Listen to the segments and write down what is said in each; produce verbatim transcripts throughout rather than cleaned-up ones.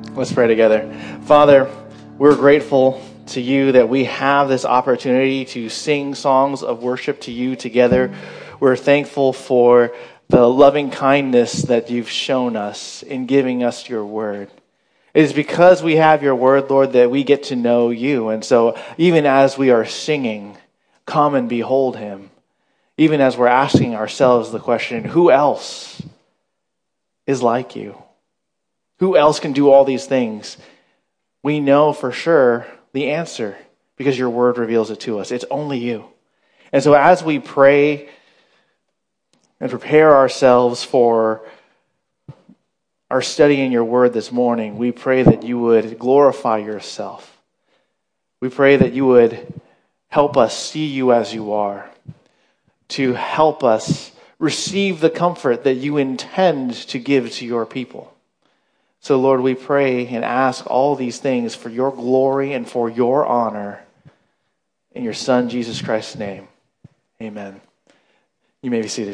Let's pray together. Father, we're grateful to you that we have this opportunity to sing songs of worship to you together. We're thankful for the loving kindness that you've shown us in giving us your word. It is because we have your word, Lord, that we get to know you. And so even as we are singing, come and behold him, even as we're asking ourselves the question, who else is like you? Who else can do all these things? We know for sure the answer because your word reveals it to us. It's only you. And so as we pray and prepare ourselves for our study in your word this morning, we pray that you would glorify yourself. We pray that you would help us see you as you are, to help us receive the comfort that you intend to give to your people. So, Lord, we pray and ask all these things for your glory and for your honor. In your Son, Jesus Christ's name, amen. You may be seated.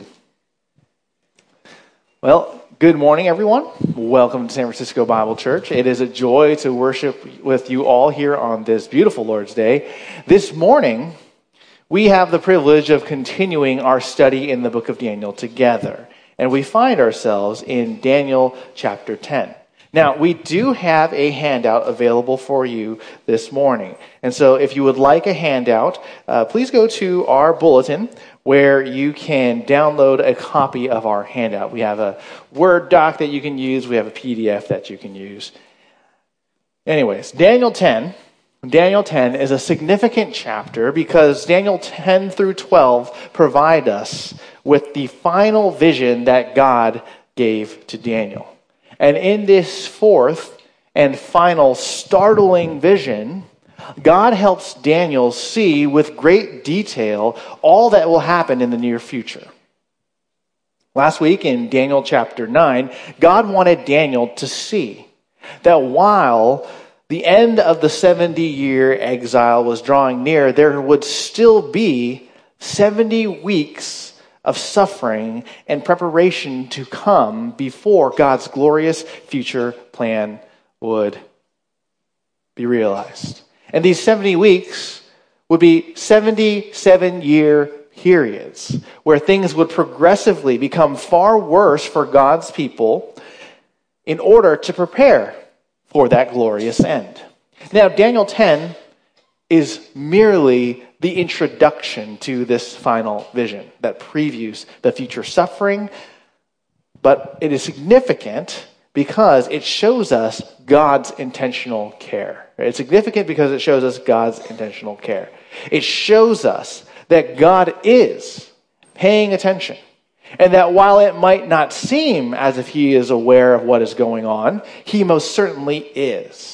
Well, good morning, everyone. Welcome to San Francisco Bible Church. It is a joy to worship with you all here on this beautiful Lord's Day. This morning, we have the privilege of continuing our study in the book of Daniel together. And we find ourselves in Daniel chapter ten. Now, we do have a handout available for you this morning. And so if you would like a handout, uh, please go to our bulletin where you can download a copy of our handout. We have a Word doc that you can use. We have a P D F that you can use. Anyways, Daniel ten. Daniel ten is a significant chapter because Daniel ten through twelve provide us with the final vision that God gave to Daniel. And in this fourth and final startling vision, God helps Daniel see with great detail all that will happen in the near future. Last week in Daniel chapter nine, God wanted Daniel to see that while the end of the seventy-year exile was drawing near, there would still be seventy weeks of suffering and preparation to come before God's glorious future plan would be realized. And these seventy weeks would be seventy-seven-year periods where things would progressively become far worse for God's people in order to prepare for that glorious end. Now, Daniel ten is merely the introduction to this final vision that previews the future suffering, but it is significant because it shows us God's intentional care. It's significant because it shows us God's intentional care. It shows us that God is paying attention, and that while it might not seem as if he is aware of what is going on, he most certainly is.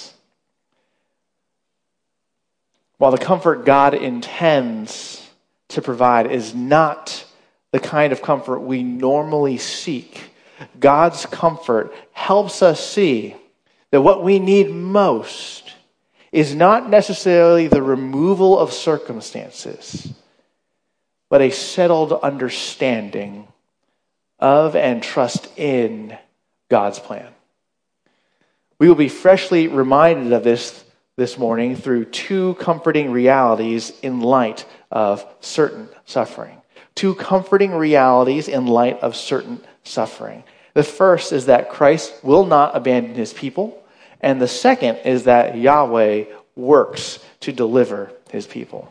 While the comfort God intends to provide is not the kind of comfort we normally seek, God's comfort helps us see that what we need most is not necessarily the removal of circumstances, but a settled understanding of and trust in God's plan. We will be freshly reminded of this this morning through two comforting realities in light of certain suffering. Two comforting realities in light of certain suffering. The first is that Christ will not abandon his people, and the second is that Yahweh works to deliver his people.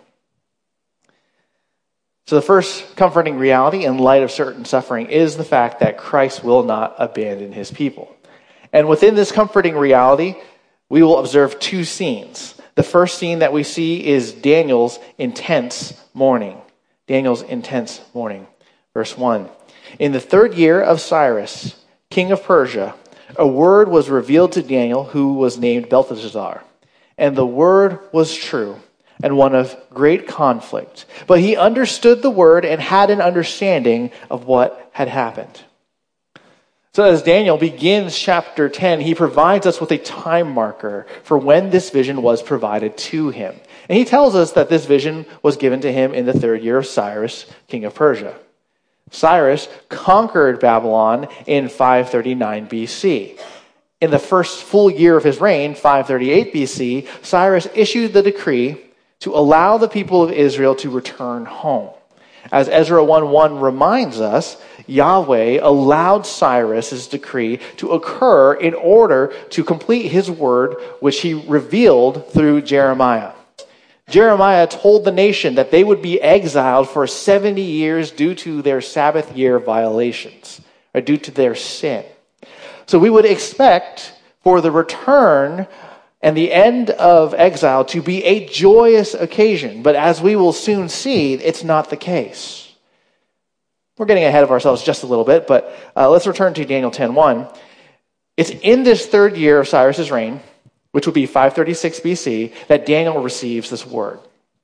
So the first comforting reality in light of certain suffering is the fact that Christ will not abandon his people. And within this comforting reality, we will observe two scenes. The first scene that we see is Daniel's intense mourning. Daniel's intense mourning. Verse one. In the third year of Cyrus, king of Persia, a word was revealed to Daniel, who was named Belteshazzar. And the word was true and one of great conflict. But he understood the word and had an understanding of what had happened. So as Daniel begins chapter ten, he provides us with a time marker for when this vision was provided to him. And he tells us that this vision was given to him in the third year of Cyrus, king of Persia. Cyrus conquered Babylon in five thirty-nine B C. in the first full year of his reign, five thirty-eight B C, Cyrus issued the decree to allow the people of Israel to return home. As Ezra one one reminds us, Yahweh allowed Cyrus's decree to occur in order to complete his word, which he revealed through Jeremiah. Jeremiah told the nation that they would be exiled for seventy years due to their Sabbath year violations, or due to their sin. So we would expect for the return and the end of exile to be a joyous occasion. But as we will soon see, it's not the case. We're getting ahead of ourselves just a little bit, but uh, let's return to Daniel ten one. It's in this third year of Cyrus's reign, which would be five thirty-six B C, that Daniel receives this word.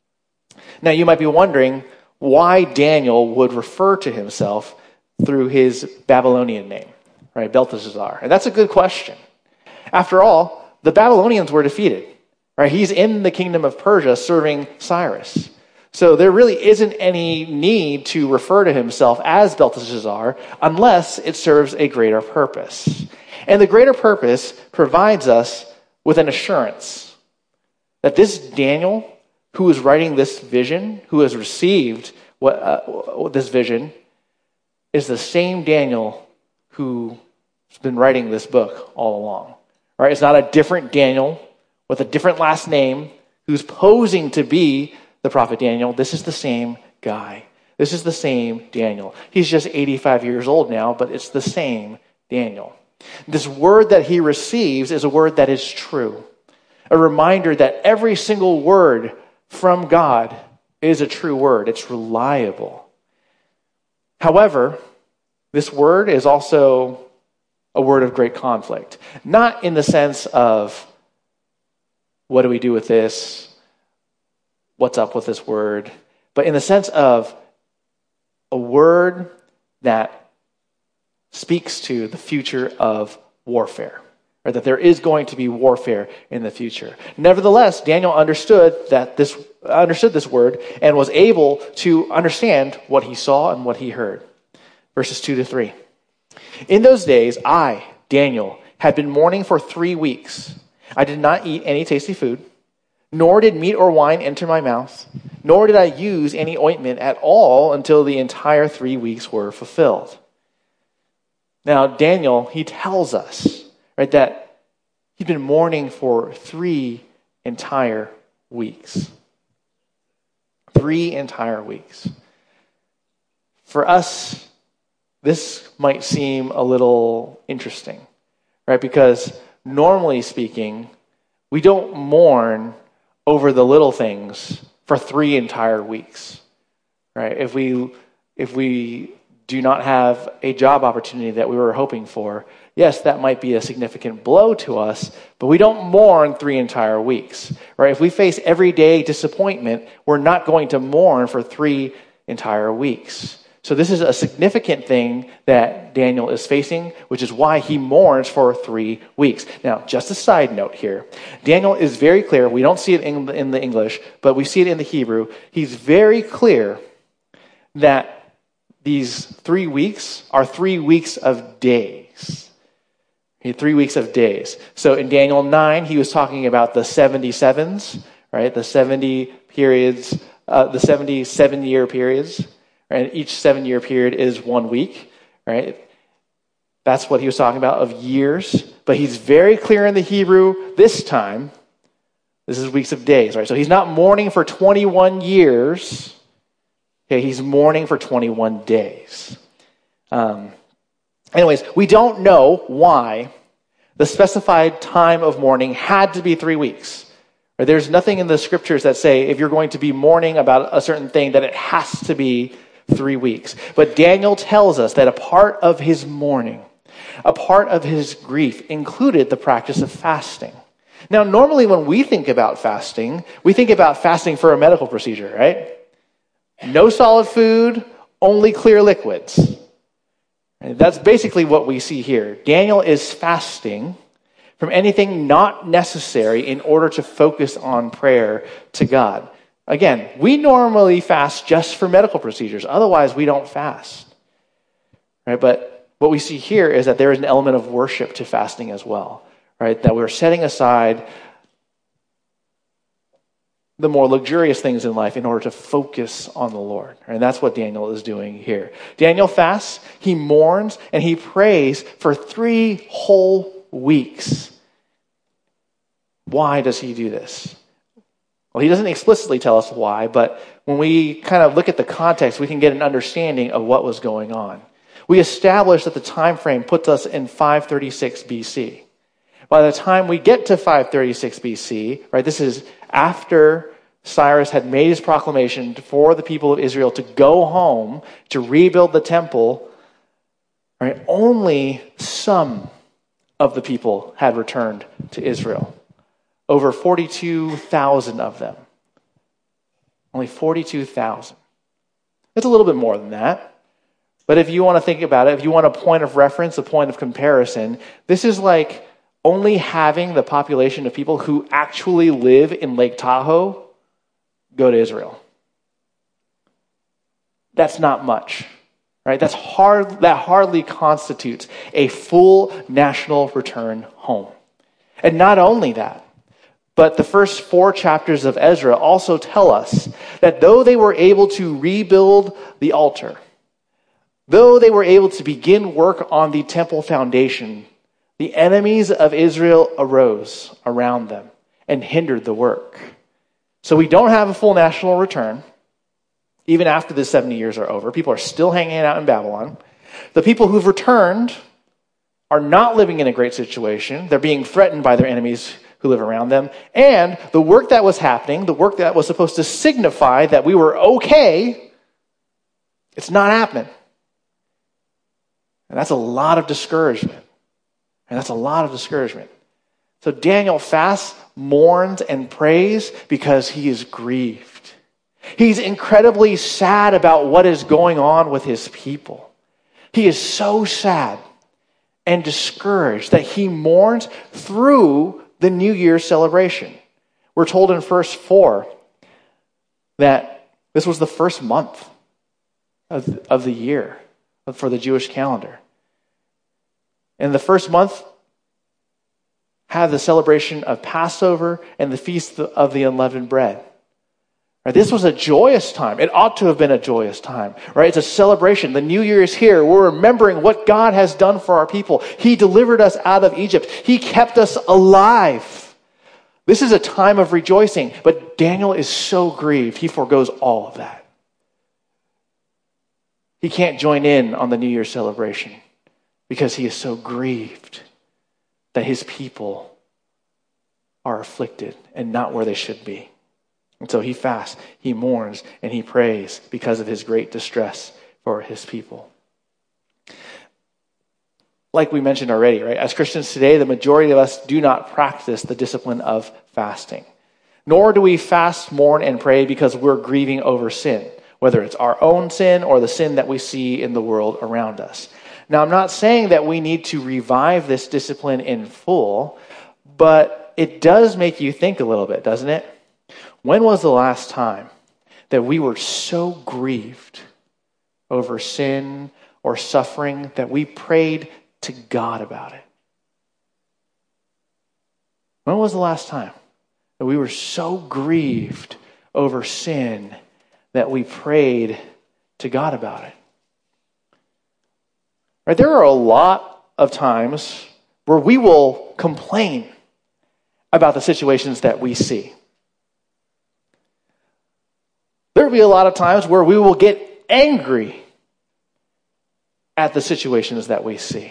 Now you might be wondering why Daniel would refer to himself through his Babylonian name, right? Belteshazzar. And that's a good question. After all, the Babylonians were defeated, right? He's in the kingdom of Persia serving Cyrus. So there really isn't any need to refer to himself as Belteshazzar unless it serves a greater purpose. And the greater purpose provides us with an assurance that this Daniel, who is writing this vision, who has received what, uh, this vision, is the same Daniel who's been writing this book all along. Right? It's not a different Daniel with a different last name who's posing to be the prophet Daniel. This is the same guy. This is the same Daniel. He's just eighty-five years old now, but it's the same Daniel. This word that he receives is a word that is true. A reminder that every single word from God is a true word. It's reliable. However, this word is also a word of great conflict. Not in the sense of, what do we do with this? What's up with this word? But in the sense of a word that speaks to the future of warfare, or that there is going to be warfare in the future. Nevertheless, Daniel understood that this understood this word and was able to understand what he saw and what he heard. Verses two to three. In those days, I, Daniel, had been mourning for three weeks. I did not eat any tasty food, nor did meat or wine enter my mouth, nor did I use any ointment at all until the entire three weeks were fulfilled. Now, Daniel, he tells us, right, that he'd been mourning for three entire weeks. Three entire weeks. For us, this might seem a little interesting, right? Because normally speaking, we don't mourn over the little things for three entire weeks, right? If we if we do not have a job opportunity that we were hoping for, yes, that might be a significant blow to us, but we don't mourn three entire weeks, right? If we face everyday disappointment, we're not going to mourn for three entire weeks. So this is a significant thing that Daniel is facing, which is why he mourns for three weeks. Now, just a side note here. Daniel is very clear. We don't see it in, in the English, but we see it in the Hebrew. He's very clear that these three weeks are three weeks of days. Three weeks of days. So in Daniel nine, he was talking about the seventy-sevens, right? The seventy periods, uh, the seventy-seven-year periods. And each seven-year period is one week, right? That's what he was talking about of years. But he's very clear in the Hebrew this time. This is weeks of days, right? So he's not mourning for twenty-one years. Okay, he's mourning for twenty-one days. Um, anyways, we don't know why the specified time of mourning had to be three weeks. There's nothing in the scriptures that say if you're going to be mourning about a certain thing that it has to be three weeks. But Daniel tells us that a part of his mourning, a part of his grief included the practice of fasting. Now, normally when we think about fasting, we think about fasting for a medical procedure, right? No solid food, only clear liquids. And that's basically what we see here. Daniel is fasting from anything not necessary in order to focus on prayer to God. Again, we normally fast just for medical procedures. Otherwise, we don't fast. Right? But what we see here is that there is an element of worship to fasting as well. right? That we're setting aside the more luxurious things in life in order to focus on the Lord. And that's what Daniel is doing here. Daniel fasts, he mourns, and he prays for three whole weeks. Why does he do this? Well, he doesn't explicitly tell us why, but when we kind of look at the context, we can get an understanding of what was going on. We established that the time frame puts us in five thirty-six B C. By the time we get to five thirty-six B C, right, this is after Cyrus had made his proclamation for the people of Israel to go home to rebuild the temple, right, only some of the people had returned to Israel. Over forty-two thousand of them. Only forty-two thousand. It's a little bit more than that. But if you want to think about it, if you want a point of reference, a point of comparison, this is like only having the population of people who actually live in Lake Tahoe go to Israel. That's not much, right? That's hard. That hardly constitutes a full national return home. And not only that, but the first four chapters of Ezra also tell us that though they were able to rebuild the altar, though they were able to begin work on the temple foundation, the enemies of Israel arose around them and hindered the work. So we don't have a full national return, even after the seventy years are over. People are still hanging out in Babylon. The people who've returned are not living in a great situation. They're being threatened by their enemies who live around them. And the work that was happening, the work that was supposed to signify that we were okay, it's not happening. And that's a lot of discouragement. And that's a lot of discouragement. So Daniel fasts, mourns, and prays because he is grieved. He's incredibly sad about what is going on with his people. He is so sad and discouraged that he mourns through the New Year's celebration. We're told in verse four that this was the first month of, of the year for the Jewish calendar. And the first month had the celebration of Passover and the Feast of the Unleavened Bread. Right, this was a joyous time. It ought to have been a joyous time, right? It's a celebration. The New Year is here. We're remembering what God has done for our people. He delivered us out of Egypt. He kept us alive. This is a time of rejoicing, but Daniel is so grieved, he forgoes all of that. He can't join in on the New Year's celebration because he is so grieved that his people are afflicted and not where they should be. And so he fasts, he mourns, and he prays because of his great distress for his people. Like we mentioned already, right? As Christians today, the majority of us do not practice the discipline of fasting. Nor do we fast, mourn, and pray because we're grieving over sin, whether it's our own sin or the sin that we see in the world around us. Now, I'm not saying that we need to revive this discipline in full, but it does make you think a little bit, doesn't it? When was the last time that we were so grieved over sin or suffering that we prayed to God about it? When was the last time that we were so grieved over sin that we prayed to God about it? Right, there are a lot of times where we will complain about the situations that we see. There will be a lot of times where we will get angry at the situations that we see.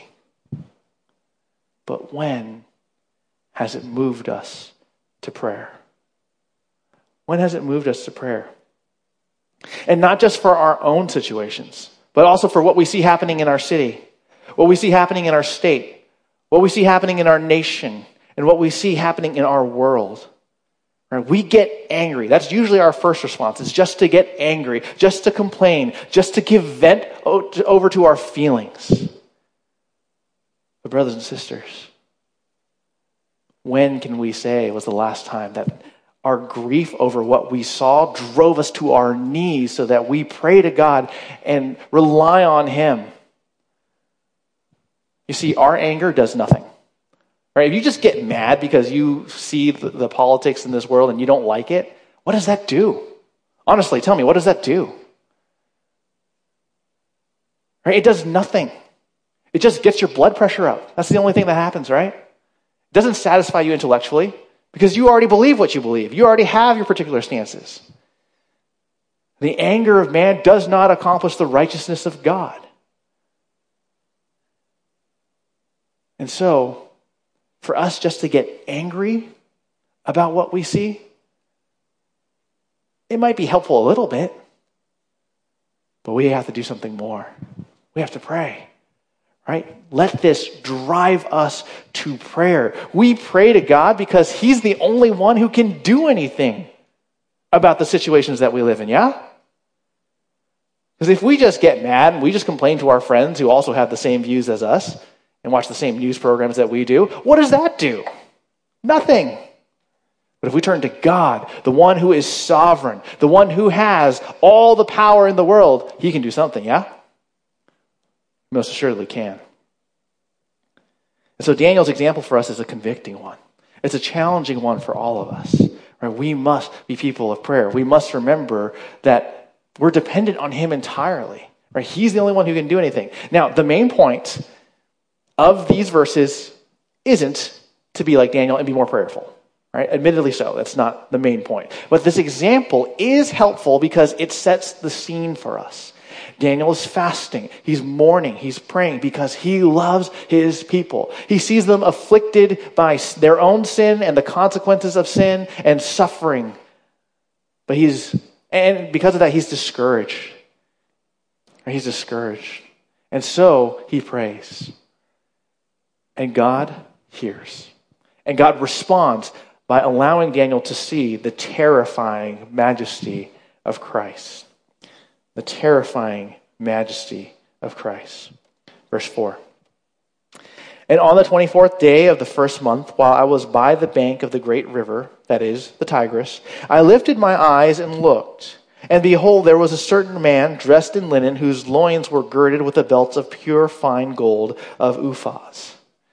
But when has it moved us to prayer? When has it moved us to prayer? And not just for our own situations, but also for what we see happening in our city, what we see happening in our state, what we see happening in our nation, and what we see happening in our world. Right? We get angry. That's usually our first response. It's just to get angry, just to complain, just to give vent over to our feelings. But brothers and sisters, when can we say was the last time that our grief over what we saw drove us to our knees so that we pray to God and rely on Him? You see, our anger does nothing. Right? If you just get mad because you see the, the politics in this world and you don't like it, what does that do? Honestly, tell me, what does that do? Right? It does nothing. It just gets your blood pressure up. That's the only thing that happens, right? It doesn't satisfy you intellectually because you already believe what you believe. You already have your particular stances. The anger of man does not accomplish the righteousness of God. And so, for us just to get angry about what we see, it might be helpful a little bit, but we have to do something more. We have to pray, right? Let this drive us to prayer. We pray to God because He's the only one who can do anything about the situations that we live in, yeah? Because if we just get mad and we just complain to our friends who also have the same views as us and watch the same news programs that we do, what does that do? Nothing. But if we turn to God, the one who is sovereign, the one who has all the power in the world, He can do something, yeah? Most assuredly can. And so Daniel's example for us is a convicting one. It's a challenging one for all of us. Right? We must be people of prayer. We must remember that we're dependent on Him entirely. Right? He's the only one who can do anything. Now, the main point of these verses isn't to be like Daniel and be more prayerful. Right? Admittedly so. That's not the main point. But this example is helpful because it sets the scene for us. Daniel is fasting. He's mourning. He's praying because he loves his people. He sees them afflicted by their own sin and the consequences of sin and suffering. But he's, and because of that, he's discouraged. He's discouraged. And so he prays. And God hears. And God responds by allowing Daniel to see the terrifying majesty of Christ. The terrifying majesty of Christ. Verse four. And on the twenty-fourth day of the first month, while I was by the bank of the great river, that is, the Tigris, I lifted my eyes and looked. And behold, there was a certain man dressed in linen, whose loins were girded with the belts of pure fine gold of Uphaz.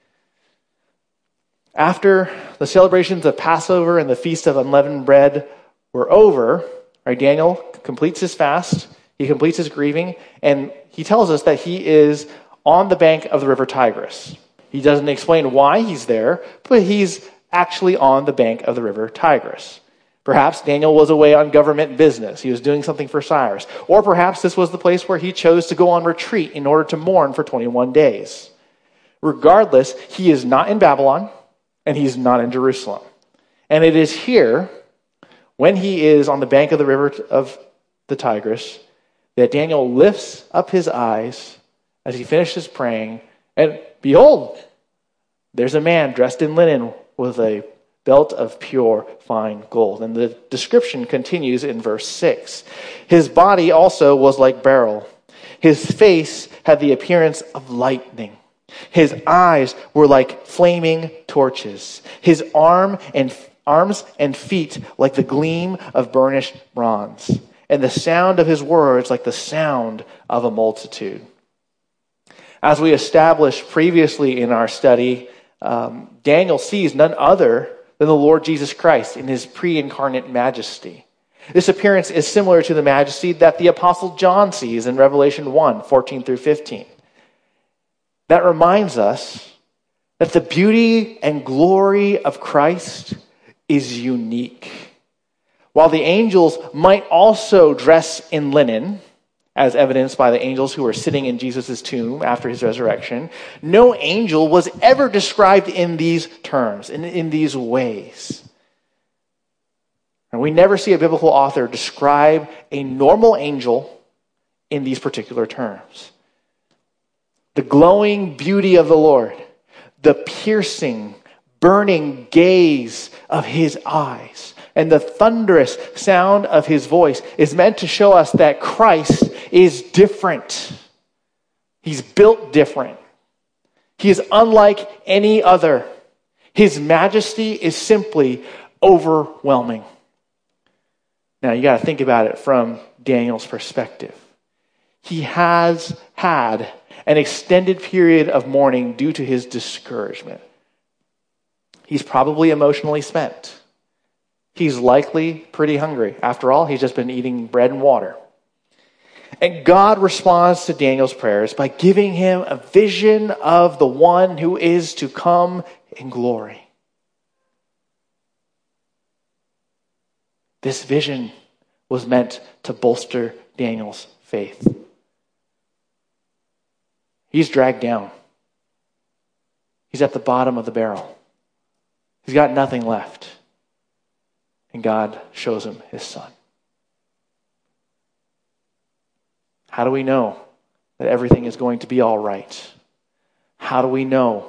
After the celebrations of Passover and the Feast of Unleavened Bread were over, right, Daniel completes his fast. He completes his grieving, and he tells us that he is on the bank of the river Tigris. He doesn't explain why he's there, but he's actually on the bank of the river Tigris. Perhaps Daniel was away on government business. He was doing something for Cyrus. Or perhaps this was the place where he chose to go on retreat in order to mourn for twenty-one days. Regardless, he is not in Babylon, and he's not in Jerusalem. And it is here, when he is on the bank of the river of the Tigris, that Daniel lifts up his eyes as he finishes praying, and behold, there's a man dressed in linen with a belt of pure fine gold. And the description continues in verse six. His body also was like beryl. His face had the appearance of lightning. His eyes were like flaming torches. His arm and arms and feet like the gleam of burnished bronze. And the sound of his words like the sound of a multitude. As we established previously in our study, um, Daniel sees none other than the Lord Jesus Christ in his pre-incarnate majesty. This appearance is similar to the majesty that the Apostle John sees in Revelation one, fourteen through fifteen. That reminds us that the beauty and glory of Christ is unique. While the angels might also dress in linen, as evidenced by the angels who were sitting in Jesus' tomb after his resurrection, no angel was ever described in these terms, in, in these ways. And we never see a biblical author describe a normal angel in these particular terms. The glowing beauty of the Lord, the piercing, burning gaze of his eyes, and the thunderous sound of his voice is meant to show us that Christ is different. He's built different. He is unlike any other. His majesty is simply overwhelming. Now, you got to think about it from Daniel's perspective. He has had an extended period of mourning due to his discouragement. He's probably emotionally spent. He's likely pretty hungry. After all, he's just been eating bread and water. And God responds to Daniel's prayers by giving him a vision of the one who is to come in glory. This vision was meant to bolster Daniel's faith. He's dragged down. He's at the bottom of the barrel. He's got nothing left. And God shows him his son. How do we know that everything is going to be all right? How do we know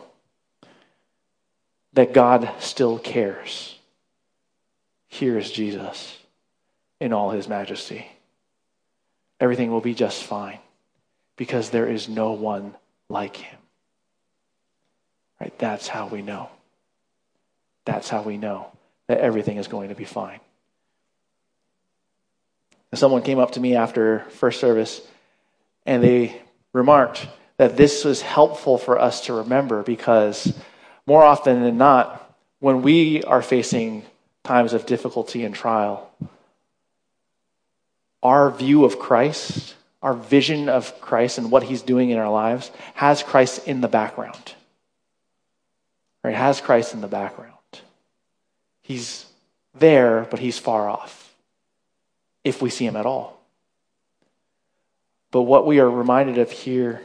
that God still cares? Here is Jesus in all his majesty. Everything will be just fine because there is no one like him. Right? That's how we know. That's how we know that everything is going to be fine. Someone came up to me after first service and they remarked that this was helpful for us to remember because more often than not, when we are facing times of difficulty and trial, our view of Christ, our vision of Christ and what he's doing in our lives has Christ in the background. Right? Has Christ in the background. He's there, but he's far off, if we see him at all. But what we are reminded of here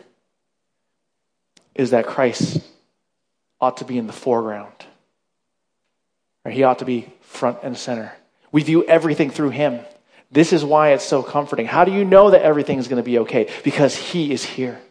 is that Christ ought to be in the foreground. Right? He ought to be front and center. We view everything through him. This is why it's so comforting. How do you know that everything is going to be okay? Because he is here.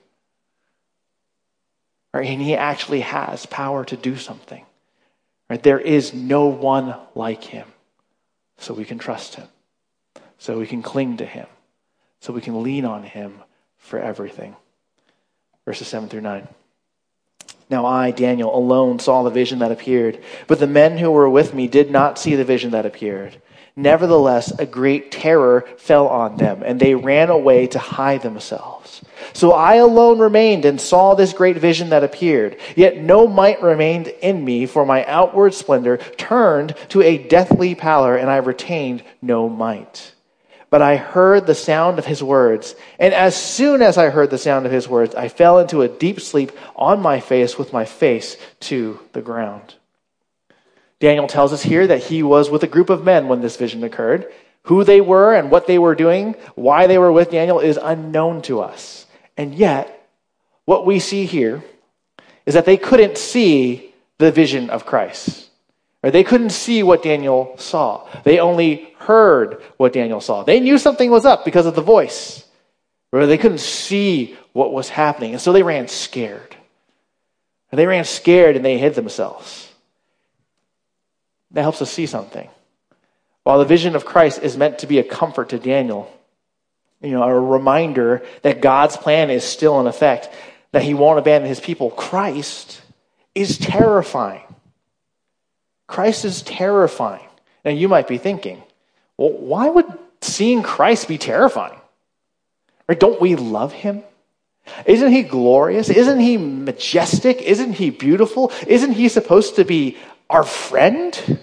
Right? And he actually has power to do something. Right? There is no one like him. So we can trust him. So we can cling to him. So we can lean on him for everything. Verses seven through nine. Now I, Daniel, alone saw the vision that appeared, but the men who were with me did not see the vision that appeared. Nevertheless, a great terror fell on them, and they ran away to hide themselves. So I alone remained and saw this great vision that appeared. Yet no might remained in me, for my outward splendor turned to a deathly pallor, and I retained no might. But I heard the sound of his words, and as soon as I heard the sound of his words, I fell into a deep sleep on my face with my face to the ground. Daniel tells us here that he was with a group of men when this vision occurred. Who they were and what they were doing, why they were with Daniel is unknown to us. And yet, what we see here is that they couldn't see the vision of Christ. Or they couldn't see what Daniel saw. They only heard what Daniel saw. They knew something was up because of the voice. Or they couldn't see what was happening. And so they ran scared. And they ran scared and they hid themselves. That helps us see something. While the vision of Christ is meant to be a comfort to Daniel, you know, a reminder that God's plan is still in effect, that he won't abandon his people, Christ is terrifying. Christ is terrifying. Now you might be thinking, well, why would seeing Christ be terrifying? Or don't we love him? Isn't he glorious? Isn't he majestic? Isn't he beautiful? Isn't he supposed to be our friend?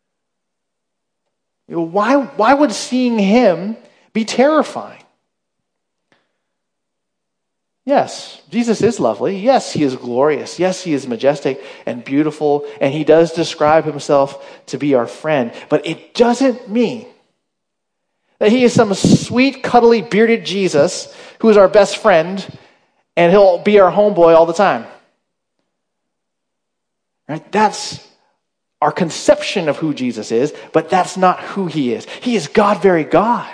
Why, why would seeing him be terrifying? Yes, Jesus is lovely. Yes, he is glorious. Yes, he is majestic and beautiful. And he does describe himself to be our friend. But it doesn't mean that he is some sweet, cuddly, bearded Jesus who is our best friend and he'll be our homeboy all the time. Right? That's our conception of who Jesus is, but that's not who he is. He is God, very God.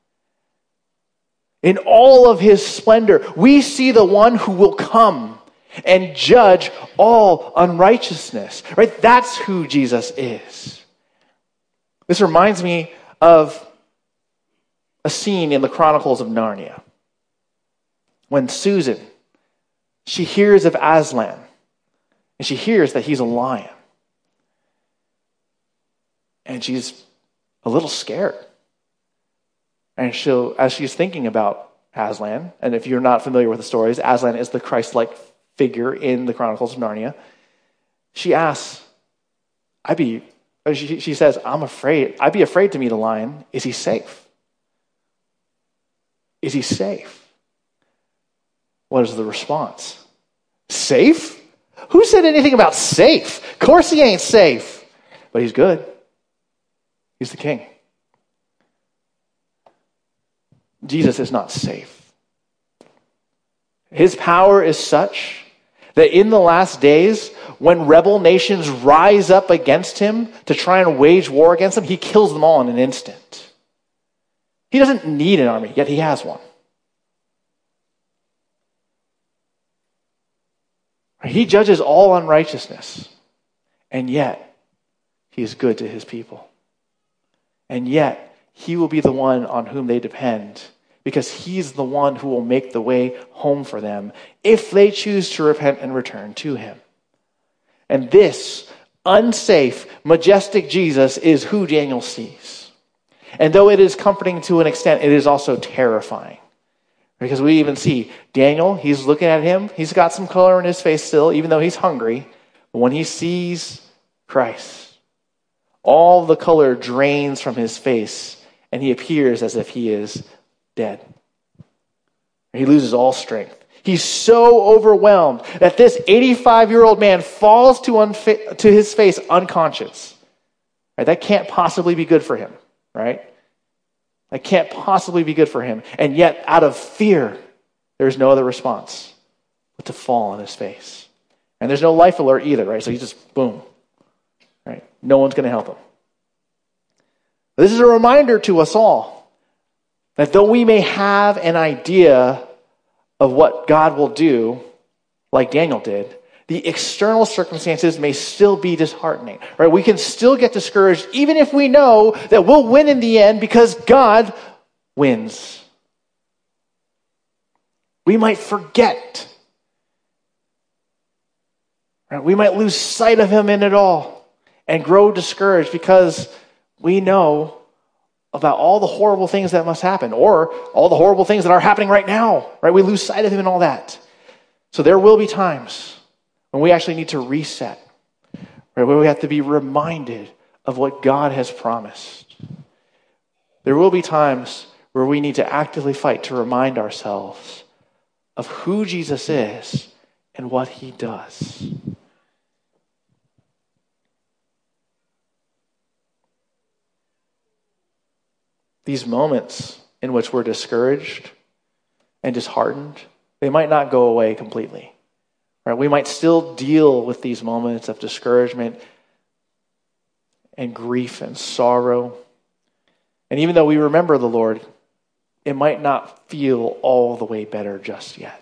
In all of his splendor, we see the one who will come and judge all unrighteousness. Right? That's who Jesus is. This reminds me of a scene in the Chronicles of Narnia. When Susan, she hears of Aslan, and she hears that he's a lion. And she's a little scared. And she'll, as she's thinking about Aslan, and if you're not familiar with the stories, Aslan is the Christ-like figure in the Chronicles of Narnia. She asks, I'd be, she, she says, I'm afraid. I'd be afraid to meet a lion. Is he safe? Is he safe? What is the response? Safe? Who said anything about safe? Of course he ain't safe. But he's good. He's the king. Jesus is not safe. His power is such that in the last days, when rebel nations rise up against him to try and wage war against him, he kills them all in an instant. He doesn't need an army, yet he has one. He judges all unrighteousness, and yet he is good to his people. And yet he will be the one on whom they depend, because he's the one who will make the way home for them if they choose to repent and return to him. And this unsafe, majestic Jesus is who Daniel sees. And though it is comforting to an extent, it is also terrifying. Because we even see Daniel, he's looking at him. He's got some color in his face still, even though he's hungry. But when he sees Christ, all the color drains from his face, and he appears as if he is dead. He loses all strength. He's so overwhelmed that this eighty-five-year-old man falls to, unfa- to his face unconscious. Right? That can't possibly be good for him, right? That can't possibly be good for him. And yet, out of fear, there's no other response but to fall on his face. And there's no life alert either, right? So he's just, boom. Right? No one's going to help him. This is a reminder to us all that though we may have an idea of what God will do, like Daniel did, the external circumstances may still be disheartening. Right? We can still get discouraged even if we know that we'll win in the end because God wins. We might forget. Right? We might lose sight of him in it all and grow discouraged because we know about all the horrible things that must happen, or all the horrible things that are happening right now, right? We lose sight of him and all that. So there will be times when we actually need to reset, right? Where we have to be reminded of what God has promised. There will be times where we need to actively fight to remind ourselves of who Jesus is and what he does. These moments in which we're discouraged and disheartened, they might not go away completely. Right? We might still deal with these moments of discouragement and grief and sorrow. And even though we remember the Lord, it might not feel all the way better just yet.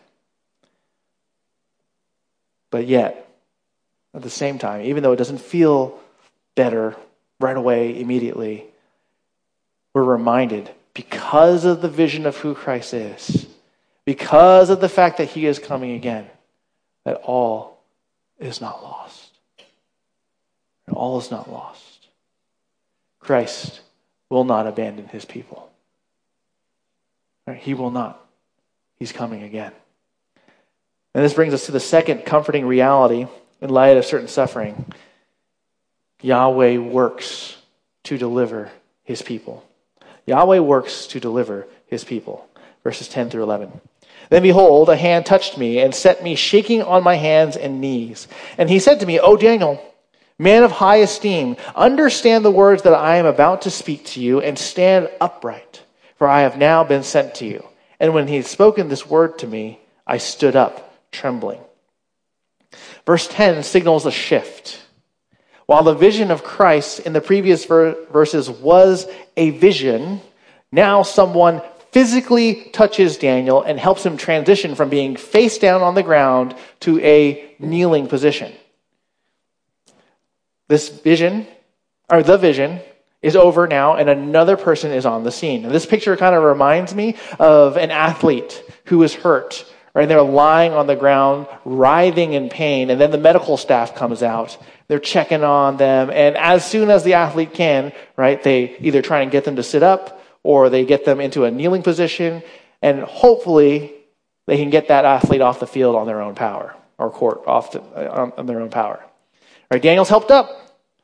But yet, at the same time, even though it doesn't feel better right away, immediately, we're reminded, because of the vision of who Christ is, because of the fact that he is coming again, that all is not lost. All is not lost. Christ will not abandon his people. He will not. He's coming again. And this brings us to the second comforting reality in light of certain suffering. Yahweh works to deliver his people. Yahweh works to deliver his people. Verses ten through eleven. Then behold, a hand touched me and set me shaking on my hands and knees. And he said to me, O Daniel, man of high esteem, understand the words that I am about to speak to you and stand upright, for I have now been sent to you. And when he had spoken this word to me, I stood up, trembling. Verse ten signals a shift. While the vision of Christ in the previous ver- verses was a vision, now someone physically touches Daniel and helps him transition from being face down on the ground to a kneeling position. This vision, or the vision, is over now, and another person is on the scene. And this picture kind of reminds me of an athlete who is hurt, right? They're lying on the ground, writhing in pain, and then the medical staff comes out. They're checking on them, and as soon as the athlete can, right, they either try and get them to sit up, or they get them into a kneeling position, and hopefully they can get that athlete off the field on their own power, or court off the, on, on their own power. Right, Daniel's helped up.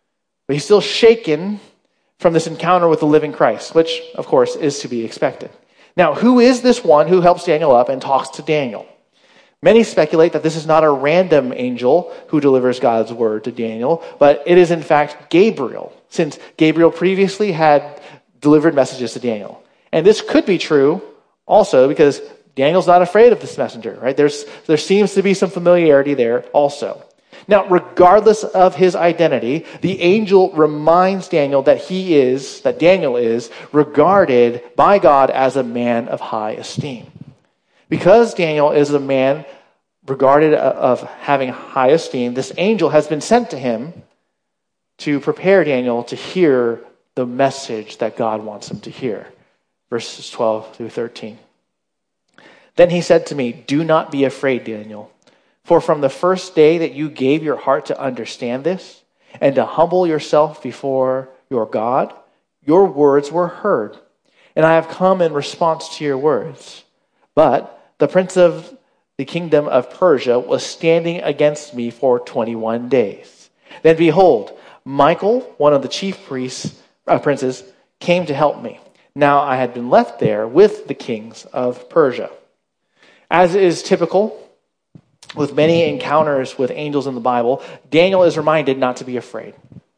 But he's still shaken from this encounter with the living Christ, which, of course, is to be expected. Now, who is this one who helps Daniel up and talks to Daniel? Many speculate that this is not a random angel who delivers God's word to Daniel, but it is in fact Gabriel, since Gabriel previously had delivered messages to Daniel. And this could be true also because Daniel's not afraid of this messenger, right? There's, there seems to be some familiarity there also. Now, regardless of his identity, the angel reminds Daniel that he is, that Daniel is, regarded by God as a man of high esteem. Because Daniel is a man regarded of having high esteem, this angel has been sent to him to prepare Daniel to hear the message that God wants him to hear. Verses twelve through thirteen. Then he said to me, "Do not be afraid, Daniel. For from the first day that you gave your heart to understand this and to humble yourself before your God, your words were heard, and I have come in response to your words. But the prince of the kingdom of Persia was standing against me for twenty-one days. Then behold, Michael, one of the chief priests, uh, princes, came to help me. Now I had been left there with the kings of Persia." As is typical with many encounters with angels in the Bible, Daniel is reminded not to be afraid.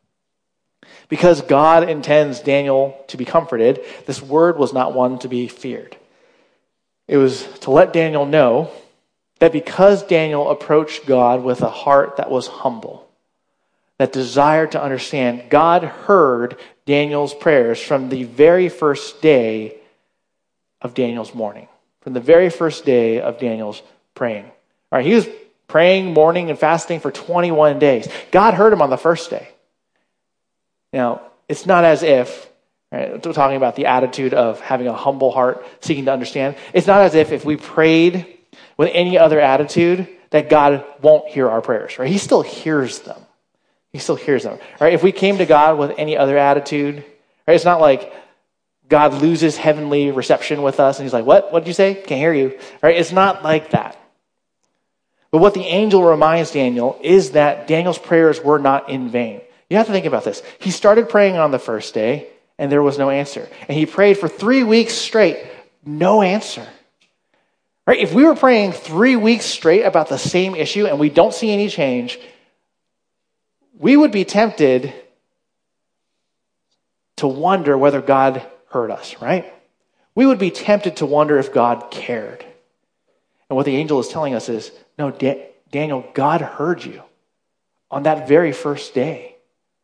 Because God intends Daniel to be comforted, this word was not one to be feared. It was to let Daniel know that because Daniel approached God with a heart that was humble, that desired to understand, God heard Daniel's prayers from the very first day of Daniel's mourning, from the very first day of Daniel's praying. All right, he was praying, mourning, and fasting for twenty-one days. God heard him on the first day. Now, it's not as if, right, we're talking about the attitude of having a humble heart, seeking to understand. It's not as if if we prayed with any other attitude that God won't hear our prayers, right? He still hears them. He still hears them, right? If we came to God with any other attitude, right, it's not like God loses heavenly reception with us and he's like, what? What did you say? Can't hear you, right? It's not like that. But what the angel reminds Daniel is that Daniel's prayers were not in vain. You have to think about this. He started praying on the first day and there was no answer. And he prayed for three weeks straight, no answer. Right? If we were praying three weeks straight about the same issue and we don't see any change, we would be tempted to wonder whether God heard us, right? We would be tempted to wonder if God cared. And what the angel is telling us is, no, Da- Daniel, God heard you on that very first day.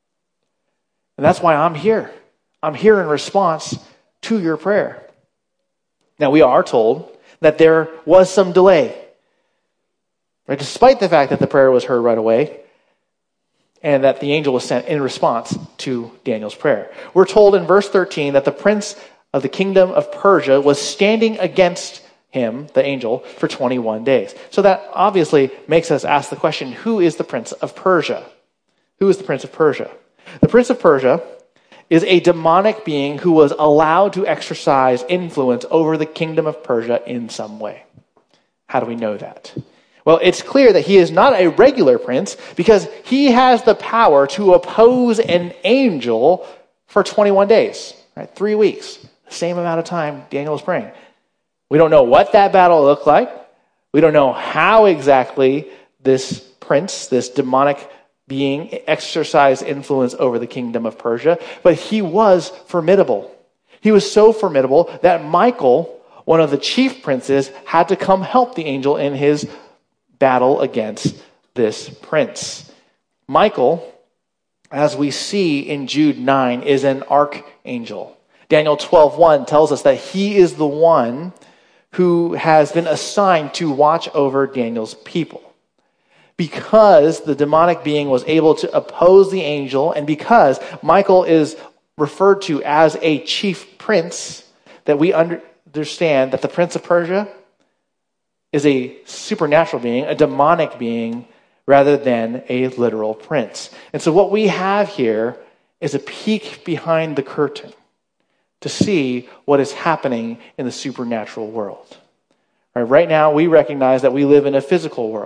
And that's why I'm here. I'm here in response to your prayer. Now, we are told that there was some delay. Right? Despite the fact that the prayer was heard right away, and that the angel was sent in response to Daniel's prayer. We're told in verse thirteen that the prince of the kingdom of Persia was standing against him, the angel, for twenty-one days. So that obviously makes us ask the question, who is the prince of Persia? Who is the prince of Persia? The prince of Persia is a demonic being who was allowed to exercise influence over the kingdom of Persia in some way. How do we know that? Well, it's clear that he is not a regular prince because he has the power to oppose an angel for twenty-one days, right? Three weeks, the same amount of time Daniel is praying. We don't know what that battle looked like. We don't know how exactly this prince, this demonic being, exercised influence over the kingdom of Persia, but he was formidable. He was so formidable that Michael, one of the chief princes, had to come help the angel in his battle against this prince. Michael, as we see in Jude nine, is an archangel. Daniel twelve one tells us that he is the one who has been assigned to watch over Daniel's people. Because the demonic being was able to oppose the angel, and because Michael is referred to as a chief prince, that we understand that the prince of Persia is a supernatural being, a demonic being, rather than a literal prince. And so what we have here is a peek behind the curtain to see what is happening in the supernatural world. All right, right now, we recognize that we live in a physical world,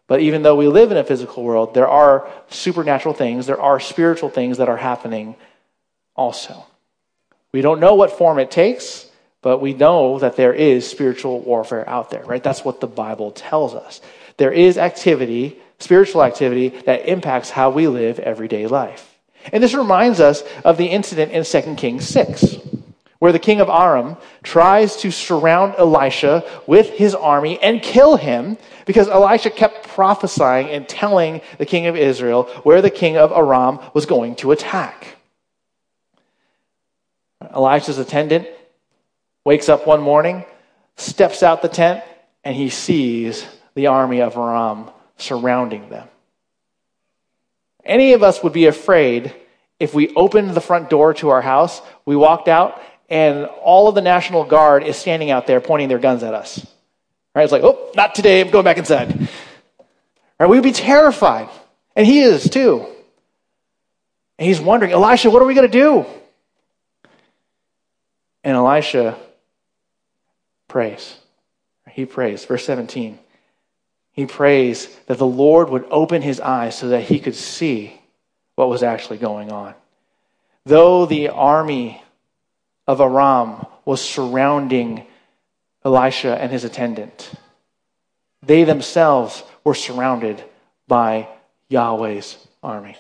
But even though we live in a physical world, there are supernatural things, there are spiritual things that are happening also. We don't know what form it takes, but we know that there is spiritual warfare out there, right? That's what the Bible tells us. There is activity, spiritual activity, that impacts how we live everyday life. And this reminds us of the incident in Second Kings six, where the king of Aram tries to surround Elisha with his army and kill him because Elisha kept prophesying and telling the king of Israel where the king of Aram was going to attack. Elisha's attendant wakes up one morning, steps out the tent, and he sees the army of Aram surrounding them. Any of us would be afraid if we opened the front door to our house, we walked out, and all of the National Guard is standing out there pointing their guns at us. Right? It's like, oh, not today, I'm going back inside. Right? We'd be terrified. And he is too. And he's wondering, Elisha, what are we going to do? And Elisha prays. He prays. Verse seventeen. He prays that the Lord would open his eyes so that he could see what was actually going on. Though the army of Aram was surrounding Elisha and his attendant, they themselves were surrounded by Yahweh's army.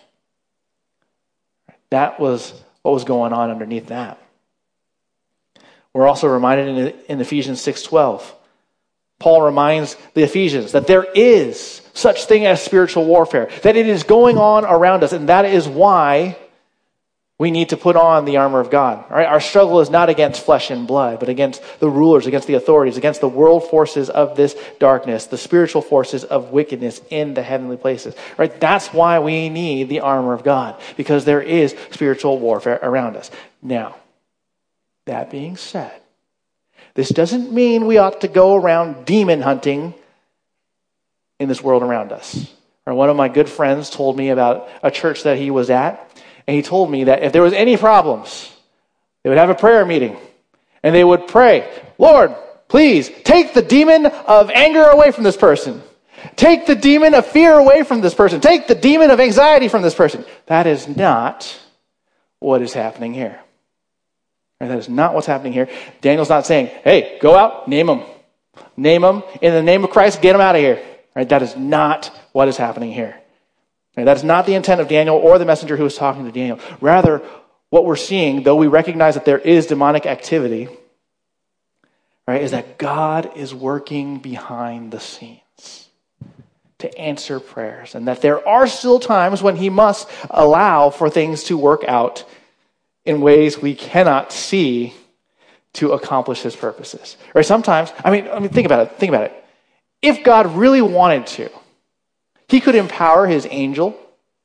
That was what was going on underneath that. We're also reminded in, in Ephesians six twelve. Paul reminds the Ephesians that there is such thing as spiritual warfare, that it is going on around us, and that is why we need to put on the armor of God. All right? Our struggle is not against flesh and blood, but against the rulers, against the authorities, against the world forces of this darkness, the spiritual forces of wickedness in the heavenly places. Right? That's why we need the armor of God, because there is spiritual warfare around us. Now, that being said, this doesn't mean we ought to go around demon hunting in this world around us. Or one of my good friends told me about a church that he was at, and he told me that if there was any problems, they would have a prayer meeting, and they would pray, Lord, please take the demon of anger away from this person. Take the demon of fear away from this person. Take the demon of anxiety from this person. That is not what is happening here. Right, that is not what's happening here. Daniel's not saying, hey, go out, name them. Name them. In the name of Christ, get them out of here. Right, that is not what is happening here. Right, that is not the intent of Daniel or the messenger who was talking to Daniel. Rather, what we're seeing, though we recognize that there is demonic activity, right, is that God is working behind the scenes to answer prayers. And that there are still times when he must allow for things to work out in ways we cannot see to accomplish his purposes. Right? Sometimes, I mean, I mean, think about it. Think about it. If God really wanted to, he could empower his angel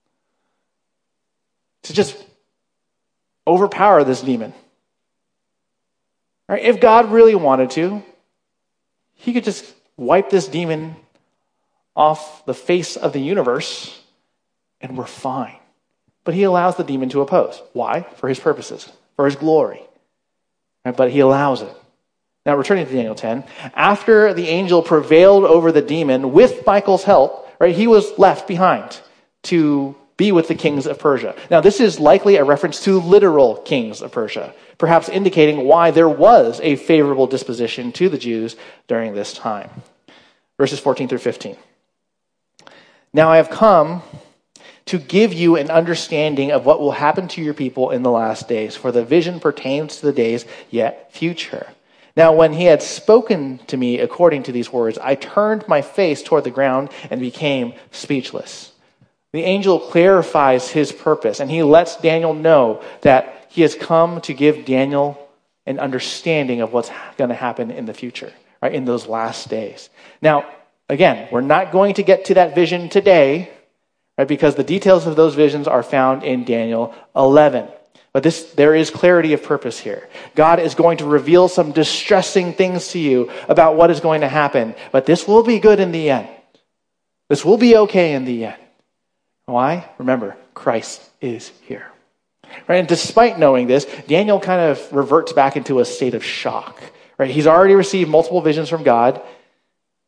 to just overpower this demon. Right? If God really wanted to, he could just wipe this demon off the face of the universe and we're fine. But he allows the demon to oppose. Why? For his purposes, for his glory. Right? But he allows it. Now, returning to Daniel ten, after the angel prevailed over the demon with Michael's help, right, he was left behind to be with the kings of Persia. Now, this is likely a reference to literal kings of Persia, perhaps indicating why there was a favorable disposition to the Jews during this time. Verses fourteen through fifteen. Now I have come to give you an understanding of what will happen to your people in the last days, for the vision pertains to the days yet future. Now, when he had spoken to me according to these words, I turned my face toward the ground and became speechless. The angel clarifies his purpose, and he lets Daniel know that he has come to give Daniel an understanding of what's going to happen in the future, right, in those last days. Now, again, we're not going to get to that vision today, right, because the details of those visions are found in Daniel eleven. But this, there is clarity of purpose here. God is going to reveal some distressing things to you about what is going to happen. But this will be good in the end. This will be okay in the end. Why? Remember, Christ is here. Right? And despite knowing this, Daniel kind of reverts back into a state of shock. Right? He's already received multiple visions from God.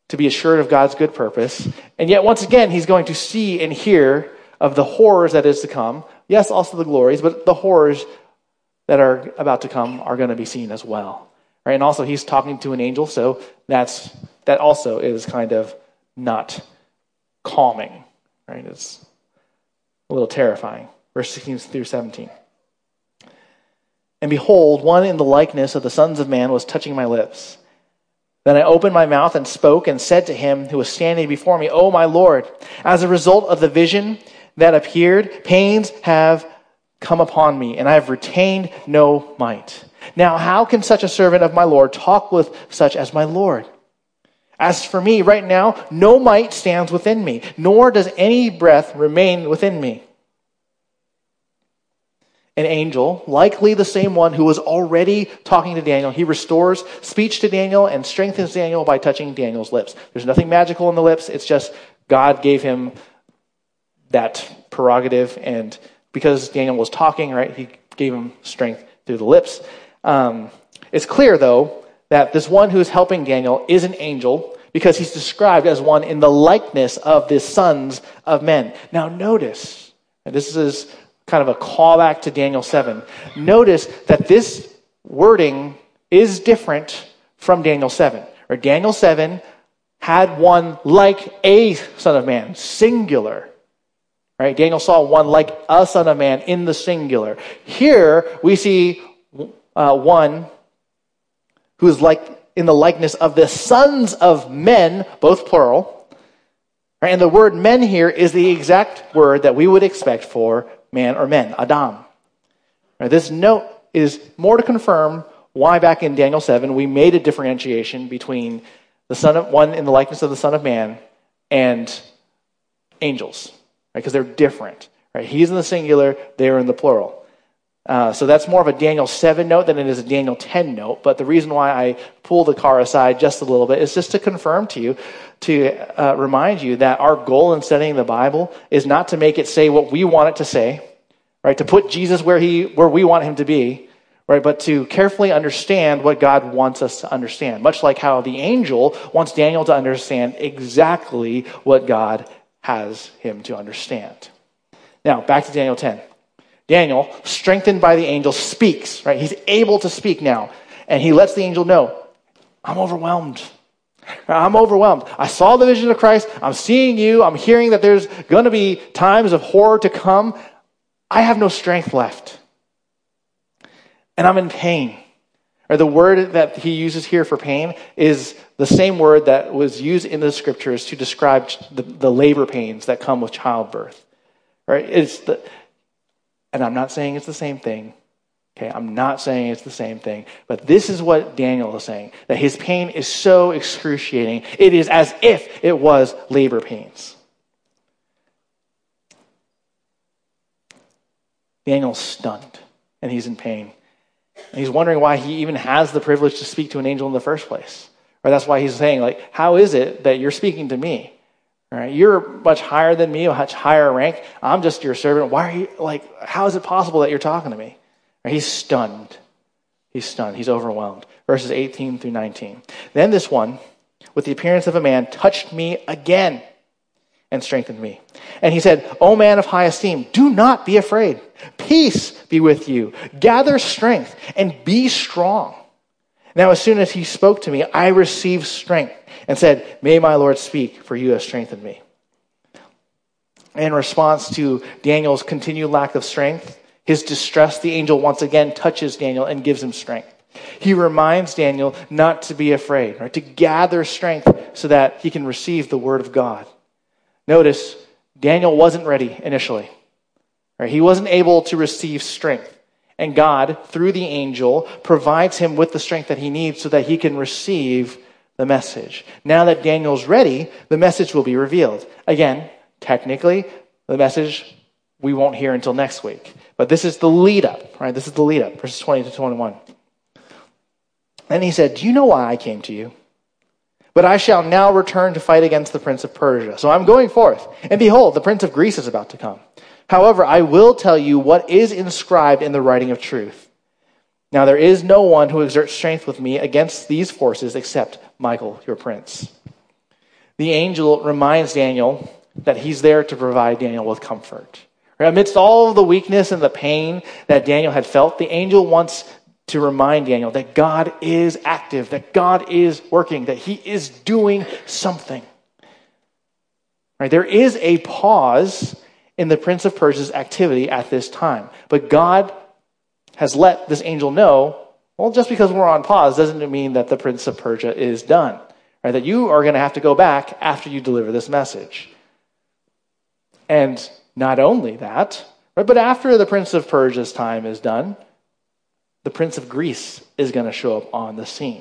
to be assured of God's good purpose. And yet, once again, he's going to see and hear of the horrors that is to come. Yes, also the glories, but the horrors that are about to come are going to be seen as well. Right? And also, he's talking to an angel, so that's that also is kind of not calming. Right? It's a little terrifying. Verse sixteen through seventeen. And behold, one in the likeness of the sons of man was touching my lips. Then I opened my mouth and spoke and said to him who was standing before me, O my Lord, as a result of the vision that appeared, pains have come upon me, and I have retained no might. Now, how can such a servant of my Lord talk with such as my Lord? As for me, right now, no might stands within me, nor does any breath remain within me. An angel, likely the same one who was already talking to Daniel, he restores speech to Daniel and strengthens Daniel by touching Daniel's lips. There's nothing magical in the lips. It's just God gave him that prerogative, and because Daniel was talking, right, he gave him strength through the lips. Um, it's clear, though, that this one who is helping Daniel is an angel because he's described as one in the likeness of the sons of men. Now, notice, and this is kind of a callback to Daniel seven. Notice that this wording is different from Daniel seven. Or Daniel seven had one like a son of man, singular. Right? Daniel saw one like a son of man in the singular. Here we see uh, one who is like in the likeness of the sons of men, both plural. Right? And the word men here is the exact word that we would expect for man or men, Adam. Right, this note is more to confirm why back in Daniel seven we made a differentiation between the son of one in the likeness of the Son of Man and angels, right? Because they're different. Right? He's in the singular, they're in the plural. Uh, so that's more of a Daniel seven note than it is a Daniel ten note. But the reason why I pull the car aside just a little bit is just to confirm to you, to uh, remind you that our goal in studying the Bible is not to make it say what we want it to say, right? To put Jesus where he where we want him to be, right? But to carefully understand what God wants us to understand. Much like how the angel wants Daniel to understand exactly what God has him to understand. Now, back to Daniel ten. Daniel, strengthened by the angel, speaks, right? He's able to speak now. And he lets the angel know, I'm overwhelmed. I'm overwhelmed. I saw the vision of Christ. I'm seeing you. I'm hearing that there's going to be times of horror to come. I have no strength left. And I'm in pain. Or the word that he uses here for pain is the same word that was used in the scriptures to describe the, the labor pains that come with childbirth. Right? It's the... And I'm not saying it's the same thing. Okay, I'm not saying it's the same thing. But this is what Daniel is saying, that his pain is so excruciating. It is as if it was labor pains. Daniel's stunned, and he's in pain. And he's wondering why he even has the privilege to speak to an angel in the first place. Or that's why he's saying, like, how is it that you're speaking to me? All right, you're much higher than me, a much higher rank. I'm just your servant. Why are you, like, how is it possible that you're talking to me? Right, he's stunned. He's stunned. He's overwhelmed. Verses eighteen through nineteen. Then this one, with the appearance of a man, touched me again and strengthened me. And he said, O man of high esteem, do not be afraid. Peace be with you. Gather strength and be strong. Now, as soon as he spoke to me, I received strength and said, may my Lord speak, for you have strengthened me. In response to Daniel's continued lack of strength, his distress, the angel once again touches Daniel and gives him strength. He reminds Daniel not to be afraid, right? To gather strength so that he can receive the word of God. Notice, Daniel wasn't ready initially. Right? He wasn't able to receive strength. And God, through the angel, provides him with the strength that he needs so that he can receive the message. Now that Daniel's ready, the message will be revealed. Again, technically, the message we won't hear until next week. But this is the lead up, right? This is the lead up, verses twenty to twenty-one. And he said, do you know why I came to you? But I shall now return to fight against the prince of Persia. So I'm going forth. And behold, the prince of Greece is about to come. However, I will tell you what is inscribed in the writing of truth. Now there is no one who exerts strength with me against these forces except Michael, your prince. the angel reminds Daniel that he's there to provide Daniel with comfort. Right? Amidst all of the weakness and the pain that Daniel had felt, the angel wants to remind Daniel that God is active, that God is working, that he is doing something. Right? There is a pause in the Prince of Persia's activity at this time. But God has let this angel know, well, just because we're on pause doesn't mean that the Prince of Persia is done. Right? That you are going to have to go back after you deliver this message. And not only that, right, but after the Prince of Persia's time is done, the Prince of Greece is going to show up on the scene.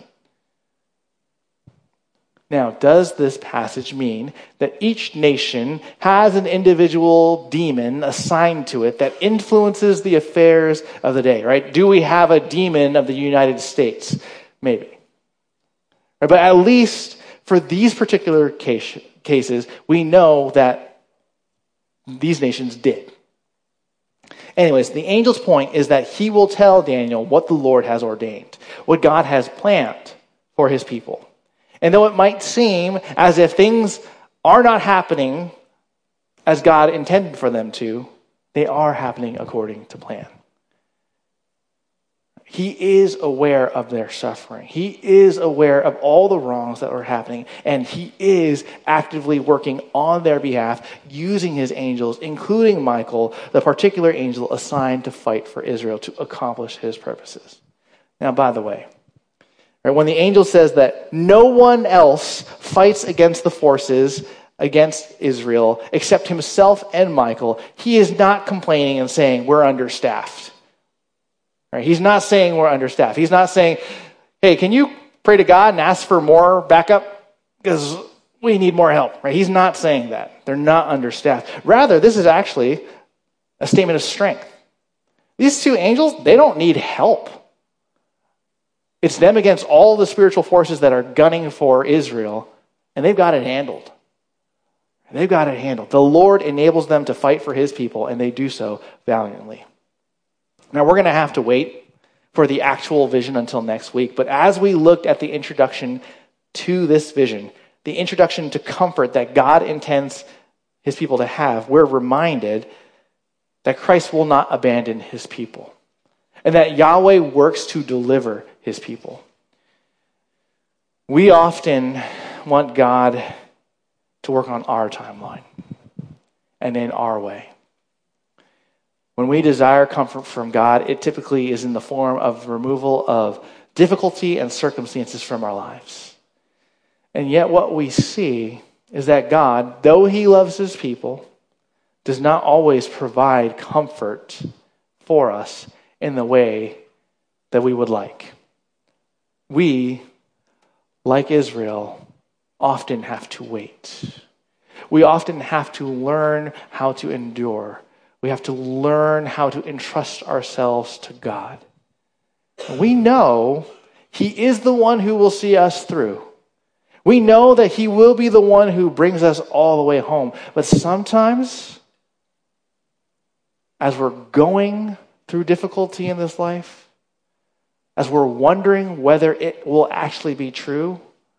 Now, does this passage mean that each nation has an individual demon assigned to it that influences the affairs of the day, right? Do we have a demon of the United States? Maybe. Right, but at least for these particular case, cases, we know that these nations did. Anyways, the angel's point is that he will tell Daniel what the Lord has ordained, what God has planned for his people. And though it might seem as if things are not happening as God intended for them to, they are happening according to plan. He is aware of their suffering. He is aware of all the wrongs that are happening, and he is actively working on their behalf, using his angels, including Michael, the particular angel assigned to fight for Israel to accomplish his purposes. Now, by the way, right, when the angel says that no one else fights against the forces against Israel except himself and Michael, he is not complaining and saying we're understaffed. Right? He's not saying we're understaffed. He's not saying, hey, can you pray to God and ask for more backup? Because we need more help. Right? He's not saying that. They're not understaffed. Rather, this is actually a statement of strength. These two angels, they don't need help. It's them against all the spiritual forces that are gunning for Israel, and they've got it handled. They've got it handled. The Lord enables them to fight for his people, and they do so valiantly. Now, we're going to have to wait for the actual vision until next week, but as we looked at the introduction to this vision, the introduction to comfort that God intends his people to have, we're reminded that Christ will not abandon his people, and that Yahweh works to deliver his people. We often want God to work on our timeline and in our way. When we desire comfort from God, it typically is in the form of removal of difficulty and circumstances from our lives. And yet what we see is that God, though he loves his people, does not always provide comfort for us in the way that we would like. We, like Israel, often have to wait. We often have to learn how to endure. We have to learn how to entrust ourselves to God. We know he is the one who will see us through. We know that he will be the one who brings us all the way home. But sometimes, as we're going through difficulty in this life, as we're wondering whether it will actually be true,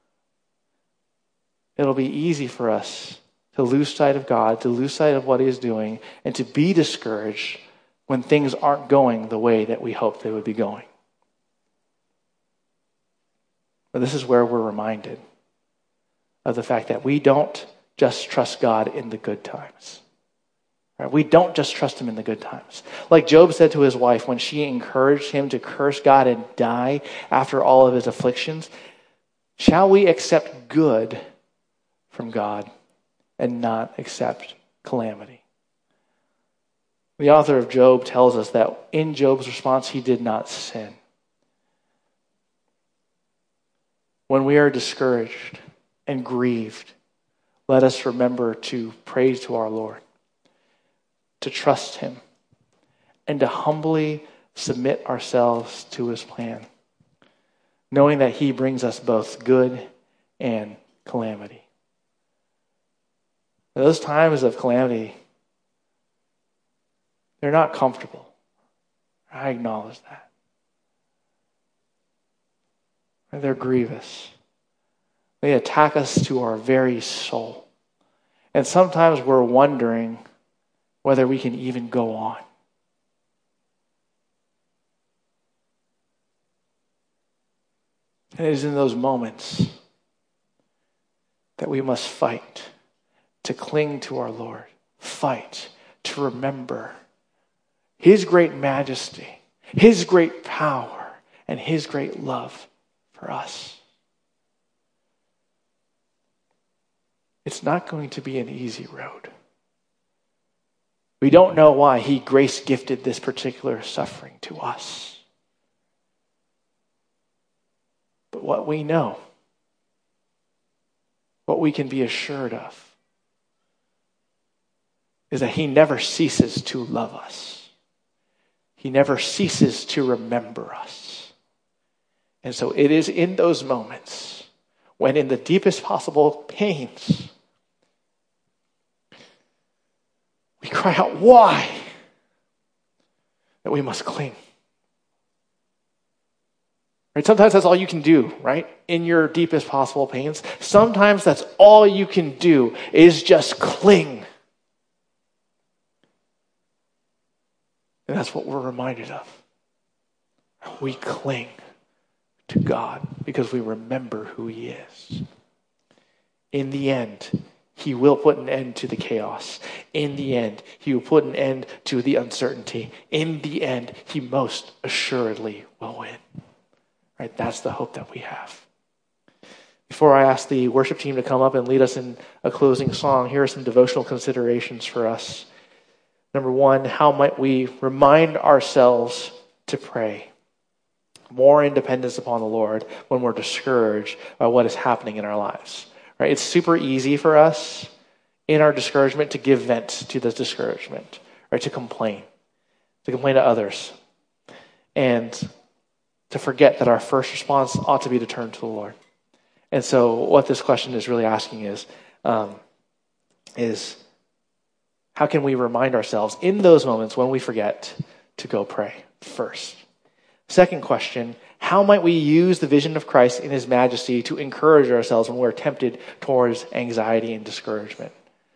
it'll be easy for us to lose sight of God, to lose sight of what he is doing, and to be discouraged when things aren't going the way that we hoped they would be going. But this is where we're reminded of the fact that we don't just trust God in the good times. Right? We don't just trust him in the good times. Like Job said to his wife when she encouraged him to curse God and die after all of his afflictions, shall we accept good from God and not accept calamity? The author of Job tells us that in Job's response, he did not sin. When we are discouraged and grieved, let us remember to pray to our Lord, to trust him, and to humbly submit ourselves to his plan, knowing that he brings us both good and calamity. Those times of calamity, they're not comfortable. I acknowledge that. They're grievous. They attack us to our very soul. And sometimes we're wondering whether we can even go on. And it is in those moments that we must fight to cling to our Lord, fight to remember His great majesty, His great power, and His great love for us. It's not going to be an easy road. We don't know why He grace gifted this particular suffering to us. But what we know, what we can be assured of, is that He never ceases to love us. He never ceases to remember us. And so it is in those moments when, in the deepest possible pains, we cry out, why? That we must cling. Right? Sometimes that's all you can do, right? In your deepest possible pains. Sometimes that's all you can do is just cling. And that's what we're reminded of. We cling to God because we remember who He is. In the end, He will put an end to the chaos. In the end, He will put an end to the uncertainty. In the end, He most assuredly will win. Right? That's the hope that we have. Before I ask the worship team to come up and lead us in a closing song, here are some devotional considerations for us. Number one, how might we remind ourselves to pray? More independence upon the Lord when we're discouraged by what is happening in our lives. Right? It's super easy for us in our discouragement to give vent to this discouragement, right? To complain, to complain to others, and to forget that our first response ought to be to turn to the Lord. And so what this question is really asking is, um, is how can we remind ourselves in those moments when we forget to go pray first? Second question, how might we use the vision of Christ in His majesty to encourage ourselves when we're tempted towards anxiety and discouragement?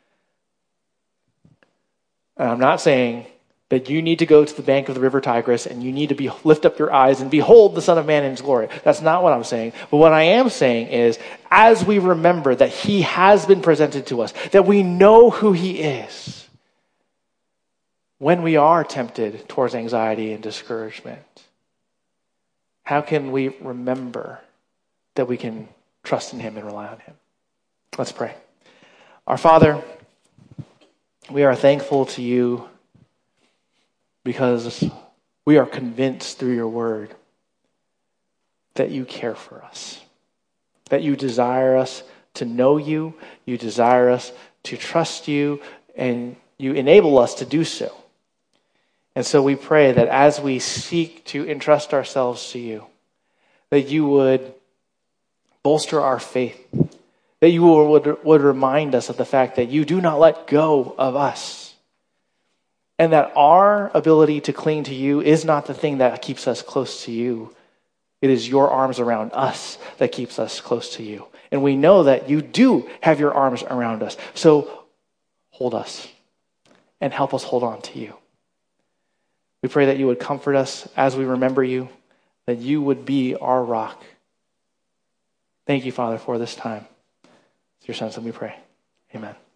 And I'm not saying that you need to go to the bank of the river Tigris and you need to be lift up your eyes and behold the Son of Man in His glory. That's not what I'm saying. But what I am saying is, as we remember that He has been presented to us, that we know who He is, when we are tempted towards anxiety and discouragement, how can we remember that we can trust in Him and rely on Him? Let's pray. Our Father, we are thankful to You because we are convinced through Your word that You care for us, that You desire us to know You, You desire us to trust You, and You enable us to do so. And so we pray that as we seek to entrust ourselves to You, that You would bolster our faith, that You would, would remind us of the fact that You do not let go of us, and that our ability to cling to You is not the thing that keeps us close to You. It is Your arms around us that keeps us close to You. And we know that You do have Your arms around us. So hold us and help us hold on to You. We pray that You would comfort us as we remember You, that You would be our rock. Thank You, Father, for this time. It's Your Son's name we pray. Amen.